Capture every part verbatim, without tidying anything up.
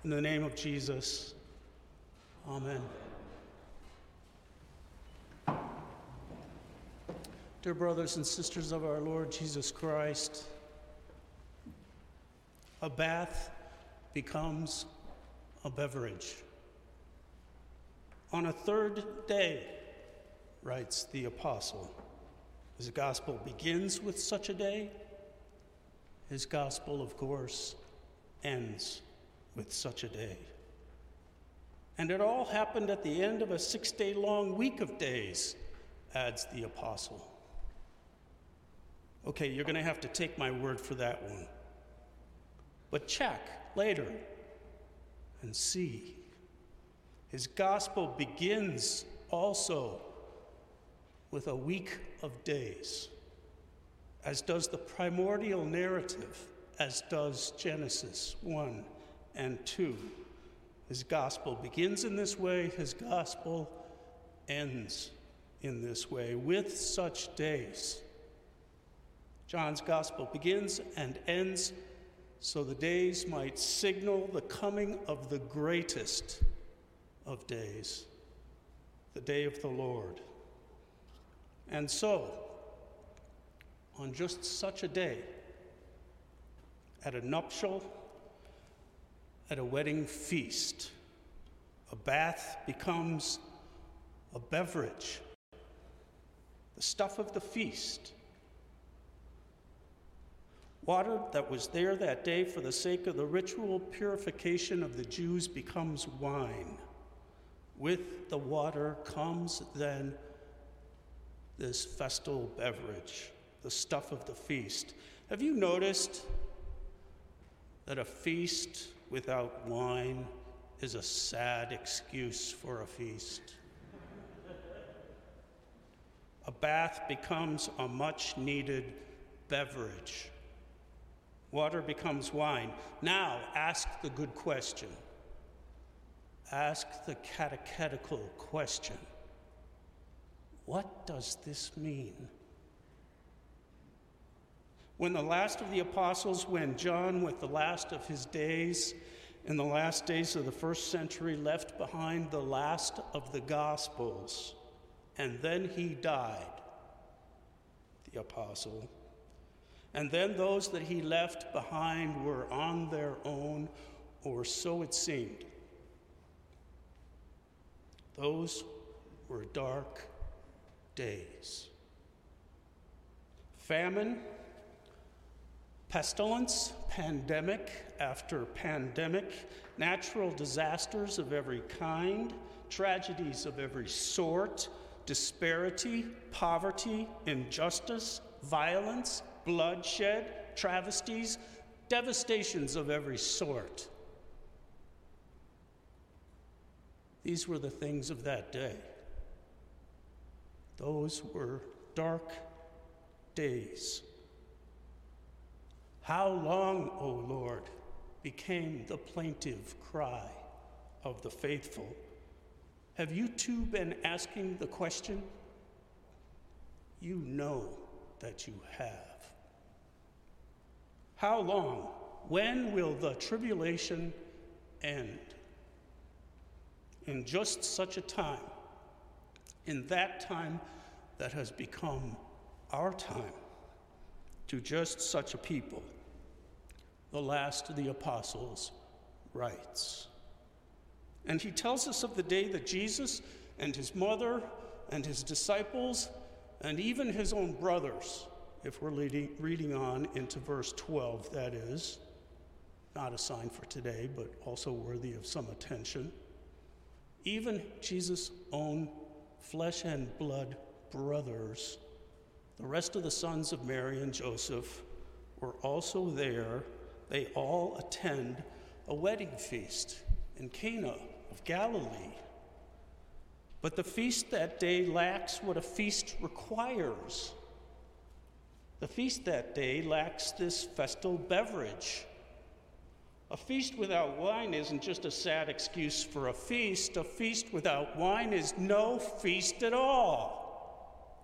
In the name of Jesus, amen. Dear brothers and sisters of our Lord Jesus Christ, a bath becomes a beverage. On a third day, writes the apostle, his gospel begins with such a day. His gospel, of course, ends with such a day. And it all happened at the end of a six-day-long week of days, adds the apostle. Okay, you're going to have to take my word for that one. But check later and see. His gospel begins also with a week of days, as does the primordial narrative, as does Genesis one and two. His gospel begins in this way, his gospel ends in this way, with such days. John's gospel begins and ends so the days might signal the coming of the greatest of days, the day of the Lord. And so, on just such a day, at a nuptial, at a wedding feast, a bath becomes a beverage, the stuff of the feast. Water that was there that day for the sake of the ritual purification of the Jews becomes wine. With the water comes then this festal beverage, the stuff of the feast. Have you noticed that a feast without wine is a sad excuse for a feast? A bath becomes a much-needed beverage. Water becomes wine. Now, ask the good question. Ask the catechetical question. What does this mean? When the last of the apostles, when John, with the last of his days, in the last days of the first century, left behind the last of the Gospels, and then he died, the apostle, and then those that he left behind were on their own, or so it seemed. Those were dark days. Famine, pestilence, pandemic after pandemic, natural disasters of every kind, tragedies of every sort, disparity, poverty, injustice, violence, bloodshed, travesties, devastations of every sort. These were the things of that day. Those were dark days. How long, O Lord, became the plaintive cry of the faithful? Have you too been asking the question? You know that you have. How long? When will the tribulation end? In just such a time, in that time that has become our time, to just such a people, the last of the apostles writes. And he tells us of the day that Jesus and his mother and his disciples and even his own brothers, if we're leading, reading on into verse twelve, that is, not a sign for today, but also worthy of some attention. Even Jesus' own flesh and blood brothers, the rest of the sons of Mary and Joseph, were also there. They all attend a wedding feast in Cana of Galilee. But the feast that day lacks what a feast requires. The feast that day lacks this festal beverage. A feast without wine isn't just a sad excuse for a feast. A feast without wine is no feast at all.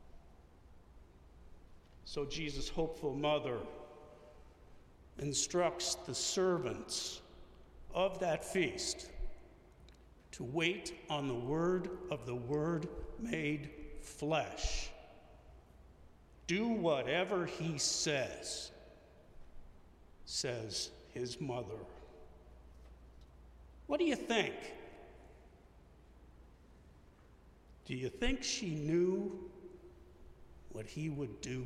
So Jesus' hopeful mother instructs the servants of that feast to wait on the word of the Word made flesh. Do whatever he says, says his mother. What do you think? Do you think she knew what he would do?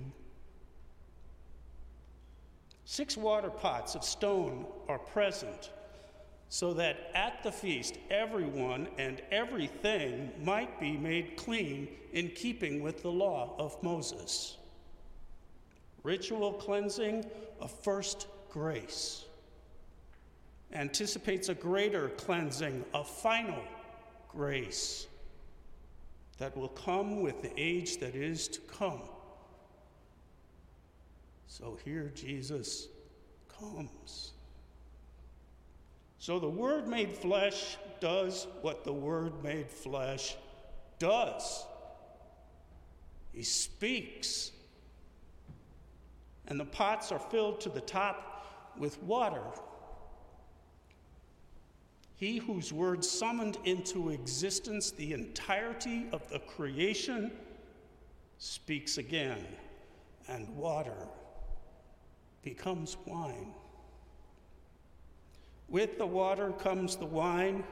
Six water pots of stone are present, so that at the feast everyone and everything might be made clean in keeping with the law of Moses. Ritual cleansing of first grace anticipates a greater cleansing of final grace that will come with the age that is to come. So here Jesus comes. So the Word made flesh does what the Word made flesh does. He speaks. And the pots are filled to the top with water. He whose word summoned into existence the entirety of the creation speaks again, and water becomes wine. With the water comes the wine,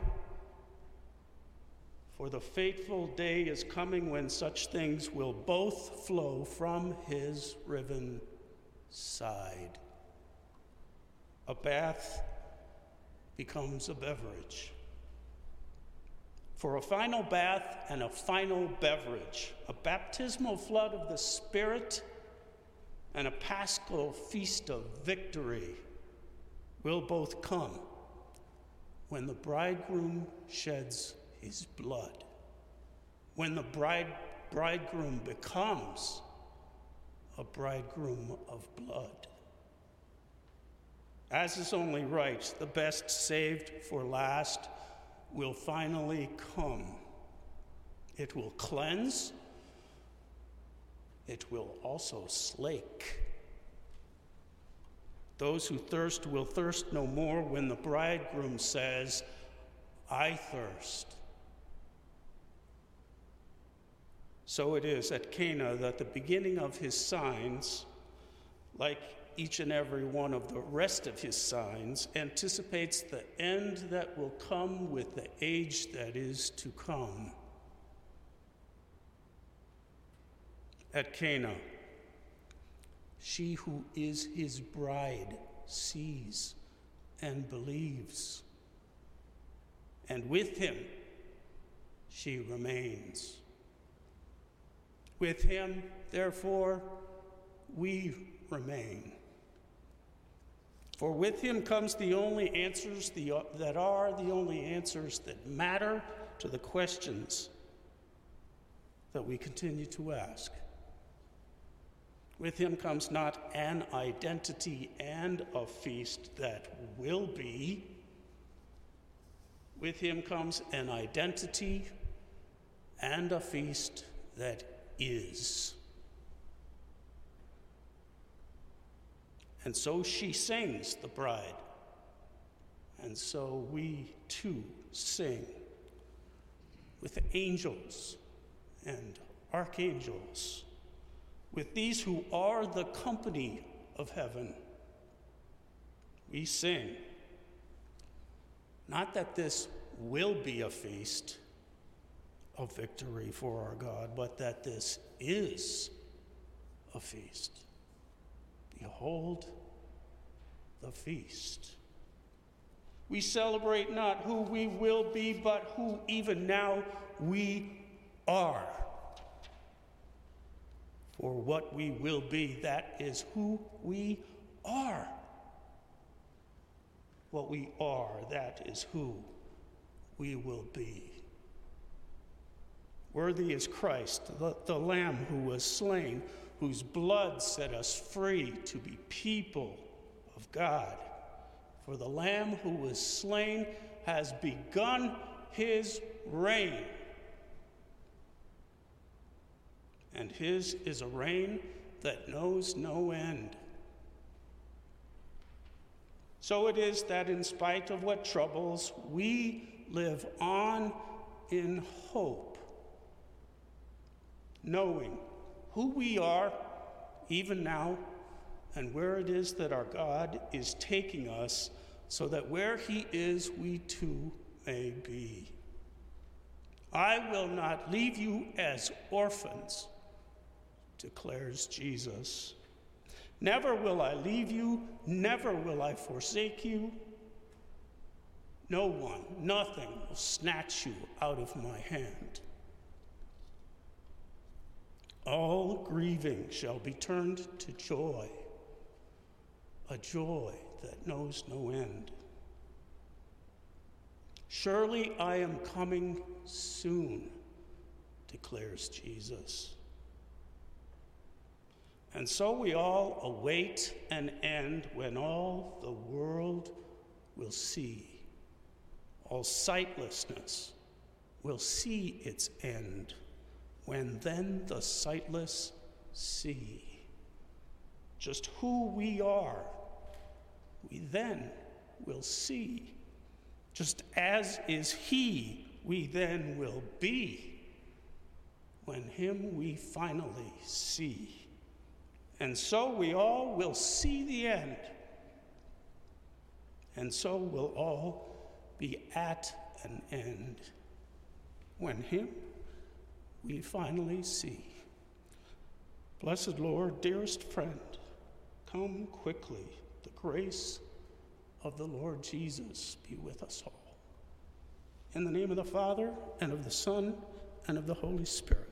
for the fateful day is coming when such things will both flow from his riven side. A bath becomes a beverage. For a final bath and a final beverage, a baptismal flood of the Spirit and a paschal feast of victory will both come when the bridegroom sheds his blood, when the bride, bridegroom becomes a bridegroom of blood. As is only right, the best saved for last will finally come. It will cleanse. It will also slake. Those who thirst will thirst no more when the bridegroom says, I thirst. So it is at Cana that the beginning of his signs, like each and every one of the rest of his signs, anticipates the end that will come with the age that is to come. At Cana, she who is his bride sees and believes, and with him she remains. With him, therefore, we remain. For with him comes the only answers the, that are the only answers that matter to the questions that we continue to ask. With him comes not an identity and a feast that will be. With him comes an identity and a feast that is. And so she sings, the bride. And so we too sing with angels and archangels, with these who are the company of heaven. We sing, not that this will be a feast of victory for our God, but that this is a feast. Behold the feast. We celebrate not who we will be, but who even now we are. For what we will be, that is who we are. What we are, that is who we will be. Worthy is Christ, the, the Lamb who was slain, whose blood set us free to be people of God. For the Lamb who was slain has begun his reign. And his is a reign that knows no end. So it is that in spite of what troubles, we live on in hope, knowing who we are even now and where it is that our God is taking us, so that where he is, we too may be. I will not leave you as orphans, declares Jesus. Never will I leave you, never will I forsake you. No one, nothing will snatch you out of my hand. All grieving shall be turned to joy, a joy that knows no end. Surely I am coming soon, declares Jesus. And so we all await an end when all the world will see, all sightlessness will see its end, when then the sightless see just who we are. We then will see, just as is he, we then will be, when him we finally see. And so we all will see the end, and so we'll all be at an end, when him we finally see. Blessed Lord, dearest friend, come quickly. The grace of the Lord Jesus be with us all. In the name of the Father, and of the Son, and of the Holy Spirit.